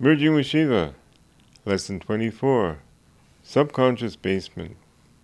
Merging with Shiva, Lesson 24, Subconscious Basement.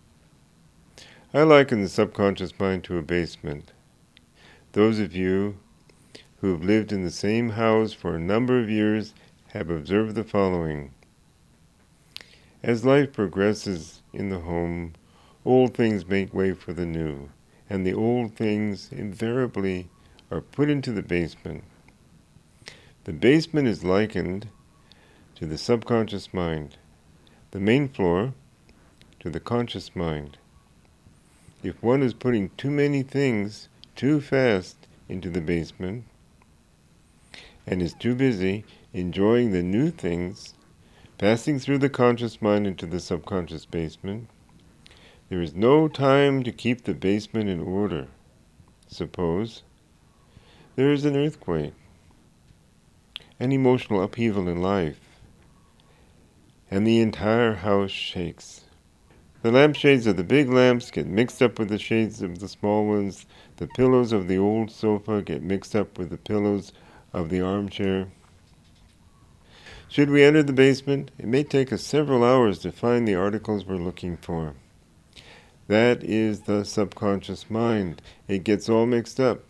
I liken the subconscious mind to a basement. Those of you who have lived in the same house for a number of years have observed the following. As life progresses in the home, old things make way for the new, and the old things invariably are put into the basement. The basement is likened to the subconscious mind, the main floor to the conscious mind. If one is putting too many things too fast into the basement and is too busy enjoying the new things passing through the conscious mind into the subconscious basement, there is no time to keep the basement in order. Suppose there is an earthquake, an emotional upheaval in life, and the entire house shakes. The lampshades of the big lamps get mixed up with the shades of the small ones. The pillows of the old sofa get mixed up with the pillows of the armchair. Should we enter the basement, it may take us several hours to find the articles we're looking for. That is the subconscious mind. It gets all mixed up.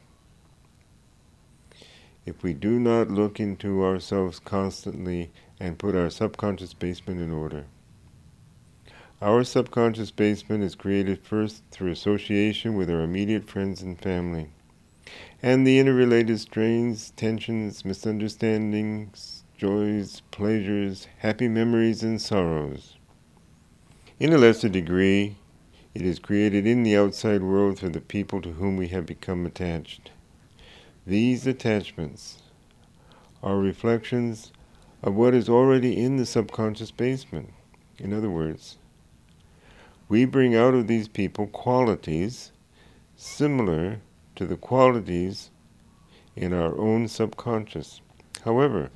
If we do not look into ourselves constantly and put our subconscious basement in order. Our subconscious basement is created first through association with our immediate friends and family, and the interrelated strains, tensions, misunderstandings, joys, pleasures, happy memories, and sorrows. In a lesser degree, it is created in the outside world through the people to whom we have become attached. These attachments are reflections of what is already in the subconscious basement. In other words, we bring out of these people qualities similar to the qualities in our own subconscious. However,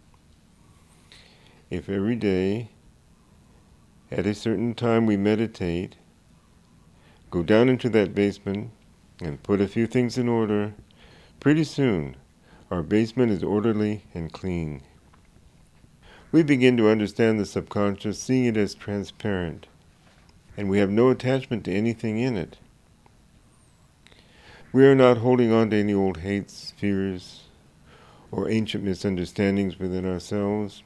if every day at a certain time we meditate, go down into that basement and put a few things in order, pretty soon our basement is orderly and clean. We begin to understand the subconscious, seeing it as transparent, and we have no attachment to anything in it. We are not holding on to any old hates, fears, or ancient misunderstandings within ourselves.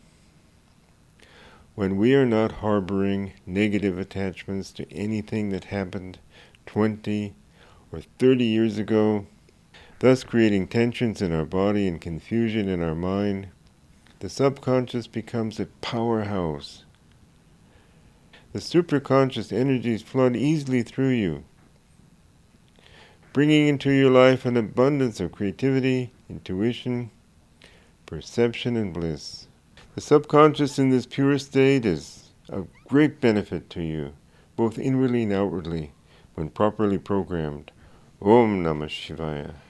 When we are not harboring negative attachments to anything that happened 20 or 30 years ago, thus creating tensions in our body and confusion in our mind, the subconscious becomes a powerhouse. The superconscious energies flood easily through you, bringing into your life an abundance of creativity, intuition, perception, and bliss. The subconscious in this pure state is of great benefit to you, both inwardly and outwardly, when properly programmed. Om Namah Shivaya.